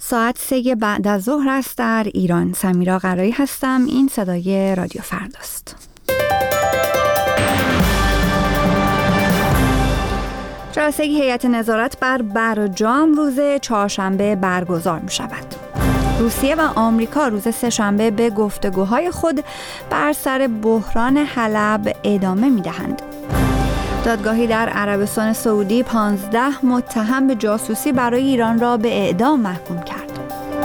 ساعت 3 بعد از ظهر است در ایران. سمیرا قرایی هستم. این صدای رادیو فرداست. جلسه هیئت نظارت بر برجام روز چهارشنبه برگزار می شود. روسیه و آمریکا روز سه‌شنبه به گفتگوهای خود بر سر بحران حلب ادامه می دهند. دادگاهی در عربستان سعودی 15 متهم به جاسوسی برای ایران را به اعدام محکوم کرد.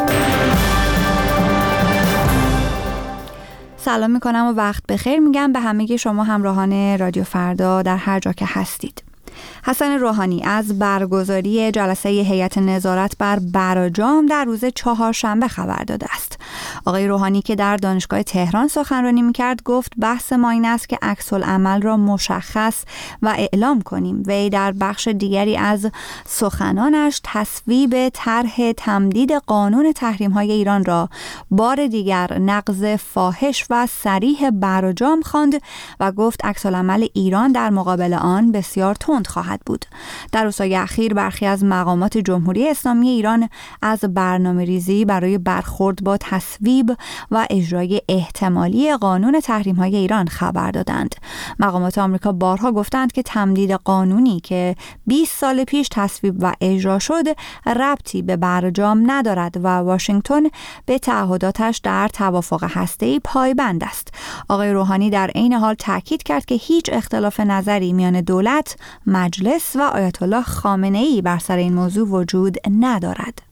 سلام میکنم و وقت بخیر میگم به همه شما همراهان رادیو فردا در هر جا که هستید. حسن روحانی از برگزاری جلسه هیئت نظارت بر برجام در روز چهارشنبه خبر داده است. آقای روحانی که در دانشگاه تهران سخنرانی می‌کرد گفت بحث ما این است که عکس‌العمل را مشخص و اعلام کنیم. وی در بخش دیگری از سخنانش تصویب طرح تمدید قانون تحریم‌های ایران را بار دیگر نقض فاحش و صریح برجام خواند و گفت عکس‌العمل ایران در مقابل آن بسیار تند خواهد بود. در روزهای اخیر برخی از مقامات جمهوری اسلامی ایران از برنامه‌ریزی برای برخورد با تصویب و اجرای احتمالی قانون تحریم‌های ایران خبر دادند. مقامات آمریکا بارها گفتند که تمدید قانونی که 20 سال پیش تصویب و اجرا شد ربطی به برجام ندارد و واشنگتن به تعهداتش در توافق هسته‌ای پایبند است. آقای روحانی در عین حال تاکید کرد که هیچ اختلاف نظری میان دولت، مجلس و آیت الله خامنه‌ای بر سر این موضوع وجود ندارد.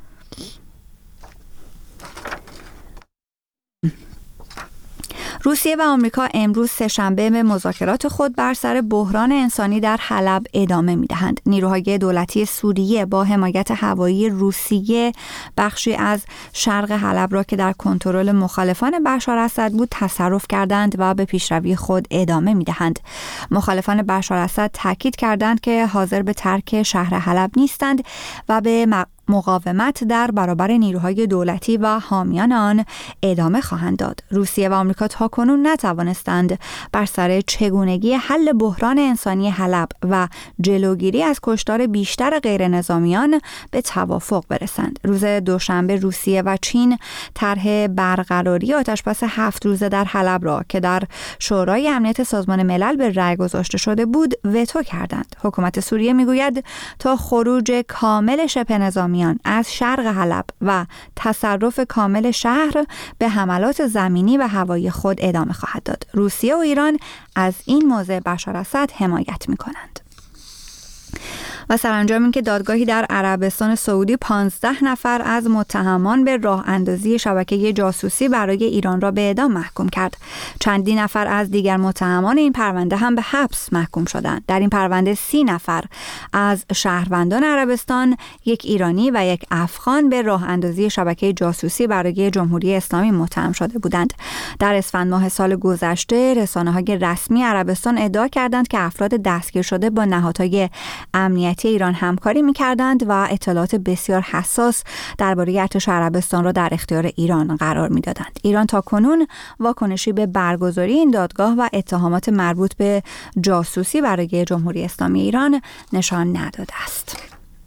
روسیه و آمریکا امروز سه‌شنبه به مذاکرات خود بر سر بحران انسانی در حلب ادامه می‌دهند. نیروهای دولتی سوریه با حمایت هوایی روسیه بخشی از شرق حلب را که در کنترل مخالفان بشار اسد بود تصرف کردند و به پیشروی خود ادامه می‌دهند. مخالفان بشار اسد تاکید کردند که حاضر به ترک شهر حلب نیستند و به مقاومت در برابر نیروهای دولتی و حامیان آن ادامه خواهند داد. روسیه و آمریکا تاکنون نتوانستند بر سر چگونگی حل بحران انسانی حلب و جلوگیری از کشتار بیشتر غیر نظامیان به توافق برسند. روز دوشنبه روسیه و چین طرح برقراری آتشبس 7 روزه در حلب را که در شورای امنیت سازمان ملل به رأی گذاشته شده بود وتو کردند. حکومت سوریه میگوید تا خروج کامل شبه نظامی از شرق حلب و تصرف کامل شهر به حملات زمینی و هوایی خود ادامه خواهد داد. روسیه و ایران از این موضع بشار اسد حمایت می‌کنند. و سرانجام این که دادگاهی در عربستان سعودی 15 نفر از متهمان به راه اندازی شبکه جاسوسی برای ایران را به اعدام محکوم کرد. چندین نفر از دیگر متهمان این پرونده هم به حبس محکوم شدند. در این پرونده 30 نفر از شهروندان عربستان، یک ایرانی و یک افغان به راه اندازی شبکه جاسوسی برای جمهوری اسلامی متهم شده بودند. در اسفند ماه سال گذشته رسانه‌های رسمی عربستان ادعا کردند که افراد دستگیر شده با نهادهای امنیتی ایران همکاری می‌کردند و اطلاعات بسیار حساس درباره ارتش عربستان را در اختیار ایران قرار می‌دادند. ایران تاکنون واکنشی به برگزاری این دادگاه و اتهامات مربوط به جاسوسی برای جمهوری اسلامی ایران نشان نداده است.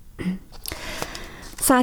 ساعت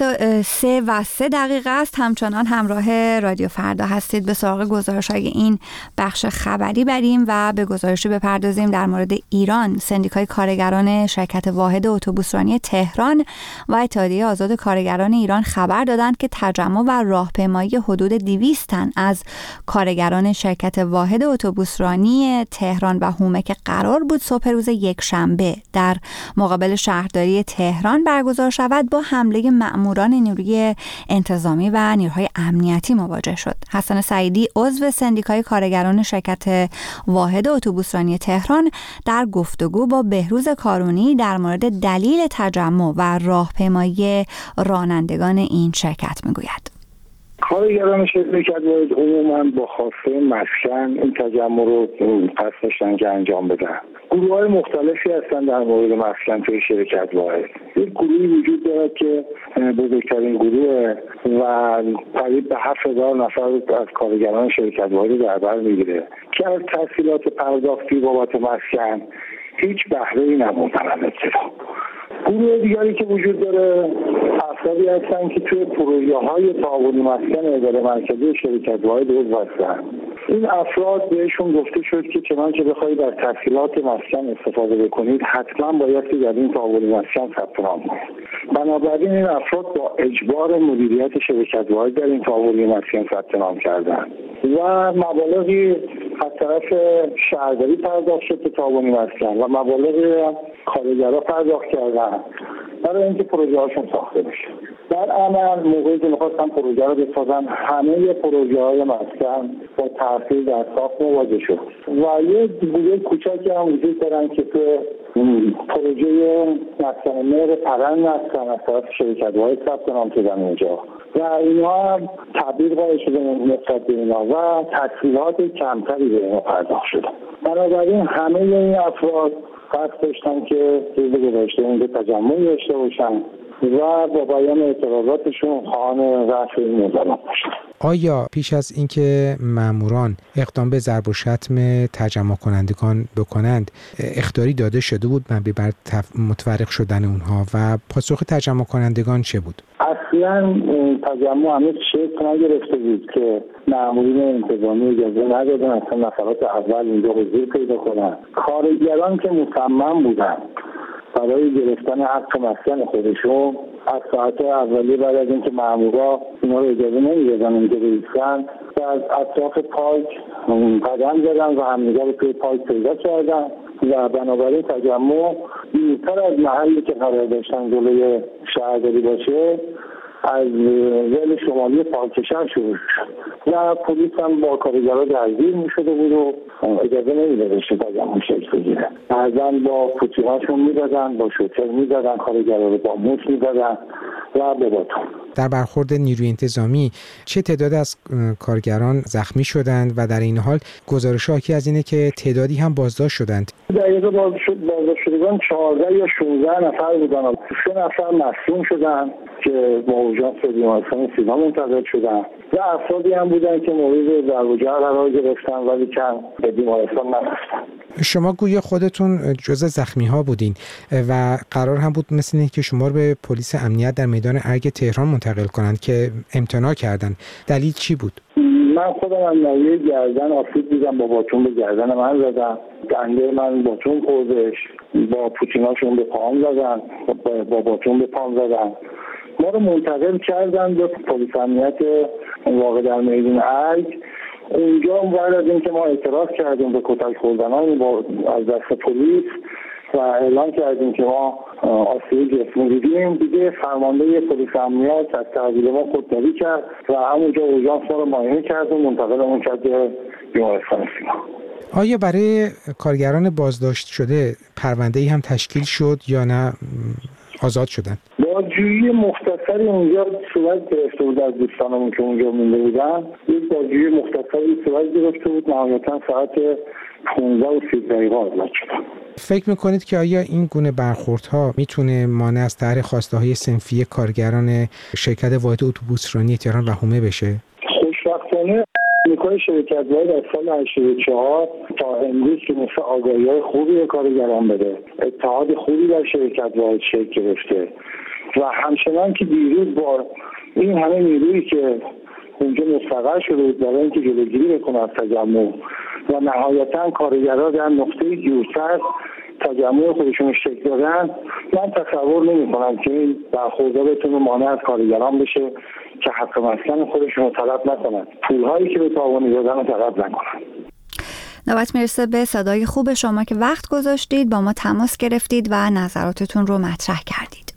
3:03 است. همچنان همراه رادیو فردا هستید. به سراغ گزارش‌های این بخش خبری بریم و به گزارشی بپردازیم در مورد ایران. سندیکای کارگران شرکت واحد اتوبوسرانی تهران و اتحادیه آزاد کارگران ایران خبر دادند که تجمع و راهپیمایی حدود 200 تن از کارگران شرکت واحد اتوبوسرانی تهران و هومه که قرار بود صبح روز یکشنبه در مقابل شهرداری تهران برگزار شود با حمله مأموران نیروی انتظامی و نیروهای امنیتی مواجه شد. حسن سعیدی عضو سندیکای کارگران شرکت واحد اتوبوسرانی تهران در گفتگو با بهروز کارونی در مورد دلیل تجمع و راهپیمایی رانندگان این شرکت میگوید. کارگران شرکت واحد عموما با خواسته مسکن این تجمع رو قصد داشتن که انجام بدن. گروه‌های مختلفی هستن در مورد مسکن توی شرکت واحد. یک گروهی وجود دارد که بزرگترین گروه و قریب به 7,000 نفر از کارگران شرکت واحد در بر میگیره که از تسهیلات پرداختی بابت مسکن هیچ بهره‌ای نبردن. گروه دیگری که وجود داره افرادی هستن که توی پروژه‌های تعاونی مسکن اداره مرکزی شرکت واحد عضو هستن. این افراد بهشون گفته شد که چنانچه بخواهید در تسهیلات مسکن استفاده بکنید حتما باید که در این تعاونی مسکن ثبت نام کنید. بنابراین این افراد با اجبار مدیریت شرکت واحد در این تعاونی مسکن ثبت نام کردند و مبالغی از طرف شهرداری پرداخت شد به تعاونی مسکن و مبالغی کارگرها پرداخت کردن برای اینکه پروژه هاشون ساخته بشه. در عمل موقعی که می‌خواستن پروژه رو بسازن همه پروژه های مسکن با تاثیر در ساخت مواجه شد و یه گوشه کوچکی هم وجود دارن که تو پروژه مسکن مهر پرند مسکن از طرف شرکت واحد ثبت نام شدن اینجا و اینها هم تبدیل قائل شده نسبت به اینا و تسهیلات کمتری به اینا پرداخت شده. بنابراین همه این افراد قصد داشتن که روز گذشته اینجا تجمعی داشته باشن و با بیان اعتراضاتشون خواهان رفع این مظالم باشن. آیا پیش از اینکه ماموران اقدام به ضرب و شتم تجمع کنندگان بکنند اخطاری داده شده بود بر متفرق شدن اونها و پاسخ تجمع کنندگان چه بود؟ اصلا تجمع هنوز شکل نگرفته بود که مامورین انتظامی اجازه ندادن اصلا نفرات اول اینجا حضور پیدا کنن. کارگران که مصمم بودن برای گرفتن حق مسکن خودشون از ساعت اولیه بعد از اینکه مامورا اینا رو اجازه نمیدادن اینجا بایستن و از اطراف پارک قدم زدن و همدیگه رو توی پارک پیدا کردن و بنابراین تجمع دورتر از محلی که قرار داشتن جلوی شهرداری باشه از ول شمالی پارک شهر شروع شد و پلیس هم با کارگرها درگیر میشده بود و اجازه نمیدادش که تجمع شکل بگیره. بعضا با پوتی‌هاشون میدادن، با شوتر میدادن، کارگرها رو با موش میدادن و به باتون. در برخورد نیروی انتظامی چه تعداد از کارگران زخمی شدند و در این حال گزارش حاکی از اینه که تعدادی هم بازداشت شدند؟ دقیقا بازداشت شدگان 14 یا 16 نفر بودن. 3 نفر مصدوم شدن که با اورژانس به بیمارستان سینا منتقل شدن و افرادی هم بودن که مورد ضرب و جرح قرار گرفتن ولی کم به بیمارستان نرفتن. شما گویا خودتون جزء زخمی ها بودین و قرار هم بود مثل اینه که شما رو به پلیس امنیت در میدان ارگ تهران منتقل کنند که امتناع کردن. دلیل چی بود؟ من خودم از ناحیه گردن آسیب دیدم، با باتون به گردن من زدن، دنده من باتون خوردش، با پوتیناشون به پاهم زدن، با باتون به پام زدن. ما رو منتقل کردن به پلیس امنیت واقع در میدان ارگ. اونجا بعد از اینکه ما اعتراض کردیم به کتک خوردنان از دست پلیس و اعلام کردیم که ما آسیب جسمی دیدیم، دیگه فرمانده پلیس امنیت از تحویل ما خودداری کرد و همونجا اورژانس ما رو معاینه کرد و منتقلمون کرد به بیمارستان سینا. آیا برای کارگران بازداشت شده پرونده‌ای هم تشکیل شد یا نه آزاد شدن؟ بازجویی مختصری اونجا صورت گرفته بود از دوستانمون که اونجا مونده بودن. یک بازجویی مختصری صورت گرفته بود، نهایتاً ساعت 15:30 آزاد شدن. فکر میکنید که آیا این گونه برخوردها میتونه مانع از طرح خواسته‌های صنفی کارگران شرکت واحد اتوبوسرانی تهران و حومه بشه؟ خوشبختانه نیروهای شرکت واحد از سال 84 تا امروز که مثل آگاهی‌های خوبی به کارگران بده، اتحاد خوبی در شرکت واحد شکل گرفته و همچنان که دیروز با این همه نیرویی که اونجا مستقر شده بود برای اینکه جلوگیری بکنه از تجمع و نهایتاً کارگرها در نقطه دورتر تجمع خودشون شکل دادن، من تصور نمی‌کنم که این برخوردها بتونه مانع از کارگران بشه که حق مسکن خودشون رو طلب نکنن، پولهایی که به تعاونی دادن رو طلب نکنن. نوبت میرسه به صدای خوب شما که وقت گذاشتید، با ما تماس گرفتید و نظراتتون رو مطرح کردید.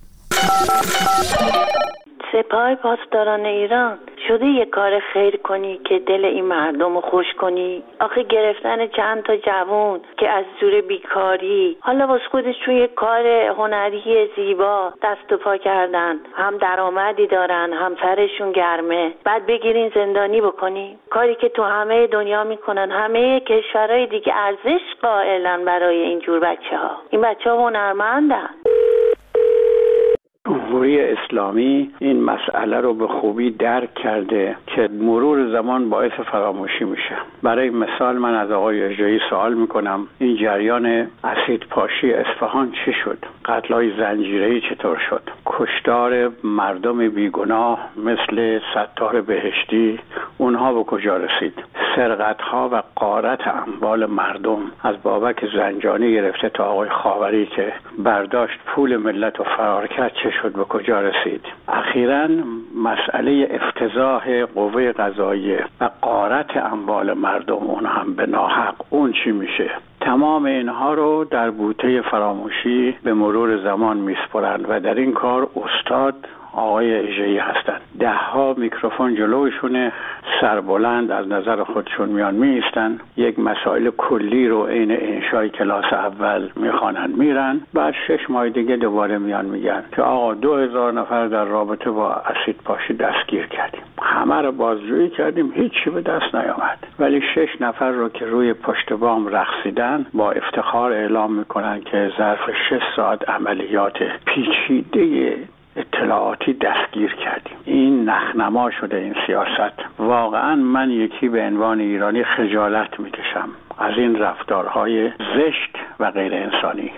سپاه پاسداران ایران، شده یه کار خیر کنی که دل این مردم رو خوش کنی؟ آخه گرفتن چند تا جوون که از زور بیکاری حالا واسه خودشون یه کار هنری زیبا دست و پا کردن، هم درآمدی دارن هم سرشون گرمه، بعد بگیرین زندانی بکنی؟ کاری که تو همه دنیا میکنن، همه کشورهای دیگه ارزش قائلن برای اینجور بچه‌ها. این بچه‌ها هنرمندن. جمهوری اسلامی این مسئله رو به خوبی درک کرده که مرور زمان باعث فراموشی میشه. برای مثال من از آقای اژه‌ای سوال میکنم این جریان اسیدپاشی اصفهان چی شد؟ قتل‌های زنجیره‌ای چطور شد؟ کشتار مردم بیگناه مثل ستار بهشتی اونها به کجا رسید؟ سرقت‌ها و غارت اموال مردم از بابک زنجانی گرفته تا آقای خاوری که برداشت پول ملت و فرار کرد چه شد؟ به کجا رسید؟ اخیراً مسئله افتضاح قوه قضاییه و غارت اموال مردم اون هم به ناحق اون چی میشه؟ تمام اینها رو در بوته فراموشی به مرور زمان میسپرند و در این کار استاد آقای اژه‌ای هستند. 10 میکروفون جلوشونه، سربلند از نظر خودشون میان میستن، یک مسائل کلی رو عین انشای کلاس اول میخوانن میرن، بعد 6 ماه دیگه دوباره میان میگن که آقا 2000 نفر در رابطه با اسیدپاشی دستگیر کردیم، همه رو بازجویی کردیم، هیچی به دست نیامد، ولی 6 نفر رو که روی پشت بام رقصیدن با افتخار اعلام میکنن که ظرف 6 ساعت عملیات پیچیده اطلاعاتی دستگیر کردیم. این نخنما شده این سیاست. واقعا من یکی به عنوان ایرانی خجالت میکشم از این رفتارهای زشت و غیر انسانی.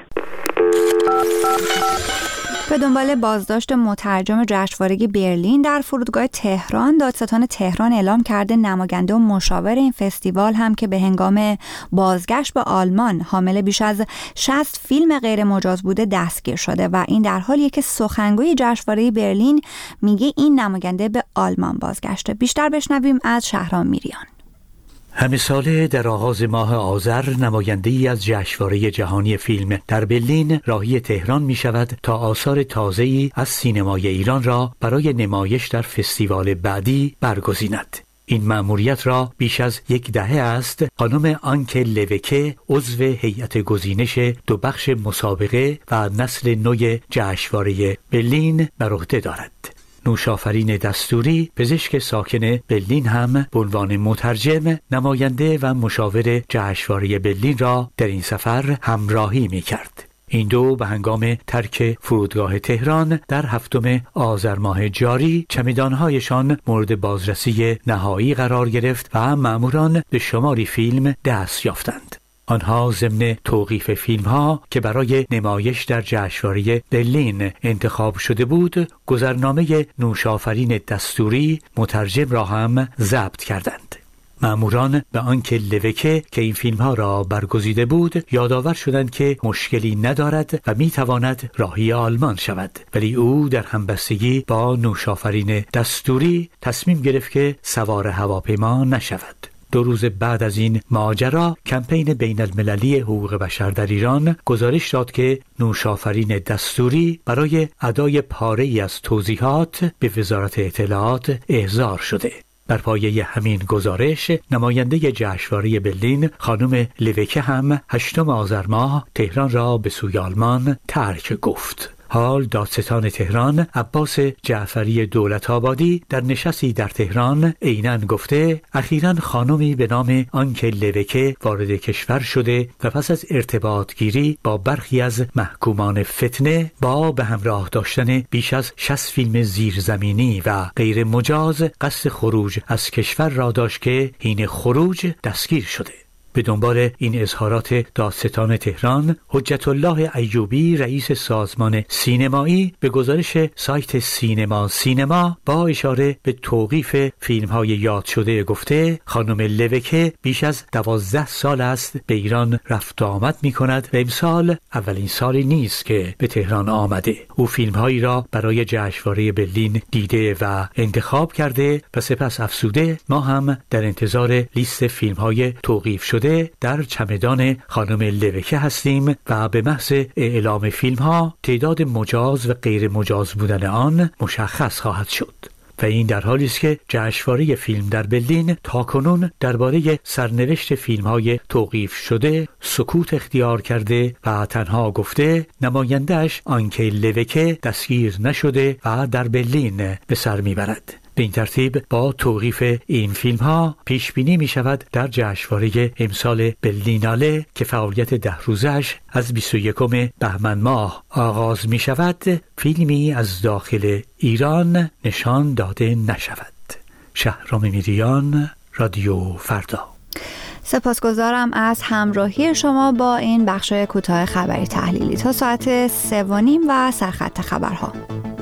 به دنبال بازداشت مترجم جشنواره برلین در فرودگاه تهران، دادستان تهران اعلام کرده نماینده و مشاور این فستیوال هم که به هنگام بازگشت به آلمان حامل بیش از 60 فیلم غیر مجاز بوده دستگیر شده و این در حالیه که سخنگوی جشنواره برلین میگه این نماینده به آلمان بازگشته. بیشتر بشنویم از شهرام میریان. همه ساله در آغاز ماه آذر نماینده‌ای از جشنواره جهانی فیلم در برلین راهی تهران می شود تا آثار تازه‌ای از سینمای ایران را برای نمایش در فستیوال بعدی برگزیند. این مأموریت را بیش از 10 دهه است خانم آنکه لوکه عضو هیئت گزینش 2 بخش مسابقه و نسل نو جشنواره برلین بر عهده دارد. نوشافرین دستوری پزشک ساکن برلین هم به عنوان مترجم نماینده و مشاور جشنواره برلین را در این سفر همراهی می کرد. این دو به هنگام ترک فرودگاه تهران در 7 آذر ماه جاری چمدانهایشان مورد بازرسی نهایی قرار گرفت و مأموران به شماری فیلم دست یافتند. آنها ضمن توقیف فیلم‌ها که برای نمایش در جشنواره برلین انتخاب شده بود، گذرنامه نوشافرین دستوری مترجم را هم ضبط کردند. مأموران به آنکه لوکه که این فیلم‌ها را برگزیده بود یادآور شدند که مشکلی ندارد و می‌تواند راهی آلمان شود، ولی او در همبستگی با نوشافرین دستوری تصمیم گرفت که سوار هواپیما نشود. 2 روز بعد از این ماجرا کمپین بین المللی حقوق بشر در ایران گزارش داد که نوشافرین دستوری برای ادای پاره‌ای از توضیحات به وزارت اطلاعات احضار شده. بر پایه همین گزارش نماینده جشنواره برلین خانم لوکه هم 8 آذر ماه تهران را به سوی آلمان ترک گفت. حال دادستان تهران عباس جعفری دولت‌آبادی در نشستی در تهران عیناً گفته اخیراً خانمی به نام آنکه لوکه وارد کشور شده و پس از ارتباط گیری با برخی از محکومان فتنه با به همراه داشتن بیش از 60 فیلم زیرزمینی و غیر مجاز قصد خروج از کشور را داشت که حین خروج دستگیر شده. به دنبال این اظهارات دادستان تهران، حجت الله ایوبی رئیس سازمان سینمایی به گزارش سایت سینما با اشاره به توقیف فیلم‌های یاد شده گفته خانم لوکه بیش از 12 سال است به ایران رفت و آمد می‌کند و امسال اولین سالی نیست که به تهران آمده. او فیلم‌هایی را برای جشنواره برلین دیده و انتخاب کرده و سپس افزوده ما هم در انتظار لیست فیلم‌های توقیف شده در چمدان خانم لوکه هستیم و به محض اعلام فیلم‌ها تعداد مجاز و غیر مجاز بودن آن مشخص خواهد شد. و این در حالی است که جشنواره فیلم در برلین تاکنون درباره سرنوشت فیلم‌های توقیف شده سکوت اختیار کرده و تنها گفته نماینده‌اش آنکه لوکه دستگیر نشده و در برلین به سر میبرد. به این ترتیب با توقیف این فیلم ها پیش بینی می شود در جشنواره امسال برلیناله که فعالیت 10 روزش از 21 بهمن ماه آغاز می شود فیلمی از داخل ایران نشان داده نشود. شهرام میریان، رادیو فردا. سپاسگزارم از همراهی شما با این بخش کوتاه خبری تحلیلی. تا ساعت 3:30 و سرخط خبرها.